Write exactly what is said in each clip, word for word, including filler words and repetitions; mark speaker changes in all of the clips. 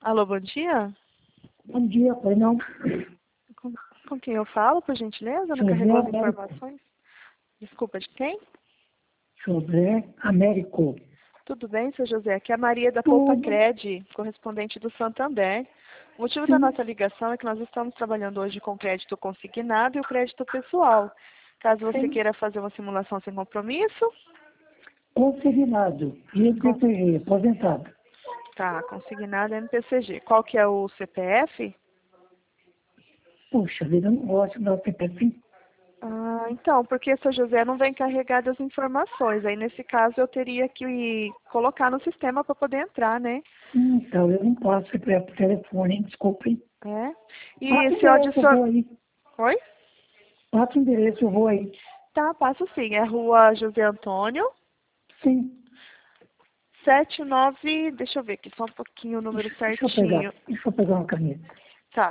Speaker 1: Alô, bom dia?
Speaker 2: Bom dia, pai, não.
Speaker 1: Com, com quem eu falo, por gentileza? Não
Speaker 2: José
Speaker 1: carregou as
Speaker 2: Américo.
Speaker 1: informações? Desculpa, de quem?
Speaker 2: José Américo.
Speaker 1: Tudo bem, seu José? Aqui é a Maria da Poupa
Speaker 2: Tudo.
Speaker 1: Cred, correspondente do Santander. O motivo
Speaker 2: Sim.
Speaker 1: da nossa ligação é que nós estamos trabalhando hoje com crédito consignado e o crédito pessoal. Caso você
Speaker 2: Sim.
Speaker 1: queira fazer uma simulação sem compromisso,
Speaker 2: Consignado. E M P C G, aposentado.
Speaker 1: tá, consignado é M P C G. Qual que é o C P F?
Speaker 2: Puxa vida, eu não gosto do C P F.
Speaker 1: Ah, então, porque seu José não vem carregado as informações. Aí, nesse caso, eu teria que colocar no sistema para poder entrar, né?
Speaker 2: Então, eu não posso C P F por telefone, hein? Desculpe.
Speaker 1: É.
Speaker 2: Passa o
Speaker 1: E se eu
Speaker 2: endereço, eu vou
Speaker 1: adicionar...
Speaker 2: aí.
Speaker 1: Oi?
Speaker 2: Passa o endereço, eu vou aí.
Speaker 1: Tá, passo sim. É Rua José Antônio,
Speaker 2: Sim.
Speaker 1: sete nove... Deixa eu ver aqui só um pouquinho o número
Speaker 2: Deixa, deixa eu pegar.
Speaker 1: certinho.
Speaker 2: Deixa eu pegar uma caneta.
Speaker 1: Tá.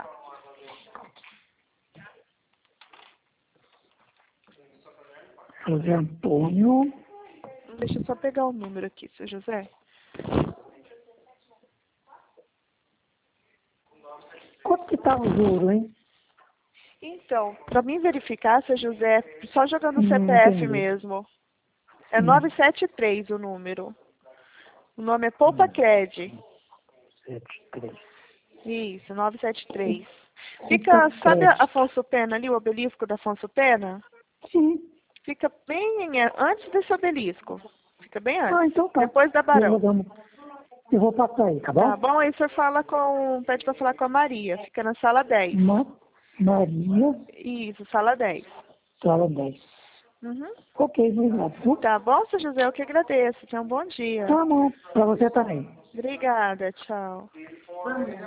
Speaker 2: José Antônio.
Speaker 1: Deixa eu só pegar o número aqui, seu José.
Speaker 2: Quanto que tá o juro, hein?
Speaker 1: Então, para mim verificar, seu José, só jogando o
Speaker 2: Não
Speaker 1: C P F
Speaker 2: entendi.
Speaker 1: mesmo. É
Speaker 2: Hum.
Speaker 1: nove sete três o número. O nome é Poupa Cred.
Speaker 2: Sete, três.
Speaker 1: Isso, nove sete três.
Speaker 2: Opa,
Speaker 1: Fica, sabe a
Speaker 2: crédito.
Speaker 1: Afonso Pena ali, o obelisco da Afonso Pena?
Speaker 2: Sim.
Speaker 1: Fica bem é, antes desse obelisco. Fica bem
Speaker 2: Ah,
Speaker 1: antes.
Speaker 2: então tá.
Speaker 1: Depois da
Speaker 2: Eu vou
Speaker 1: Barão.
Speaker 2: dar uma... Eu vou passar aí, tá
Speaker 1: Tá
Speaker 2: bom?
Speaker 1: bom? Aí o senhor fala com. Pede pra falar com a Maria. Fica na sala dez.
Speaker 2: Ma... Maria,
Speaker 1: Isso, sala dez.
Speaker 2: sala dez.
Speaker 1: Uhum.
Speaker 2: Ok, obrigado. viu?
Speaker 1: Tá bom, seu José? Eu que agradeço. Tenha um bom dia.
Speaker 2: Tá bom. Pra você também.
Speaker 1: Obrigada, tchau.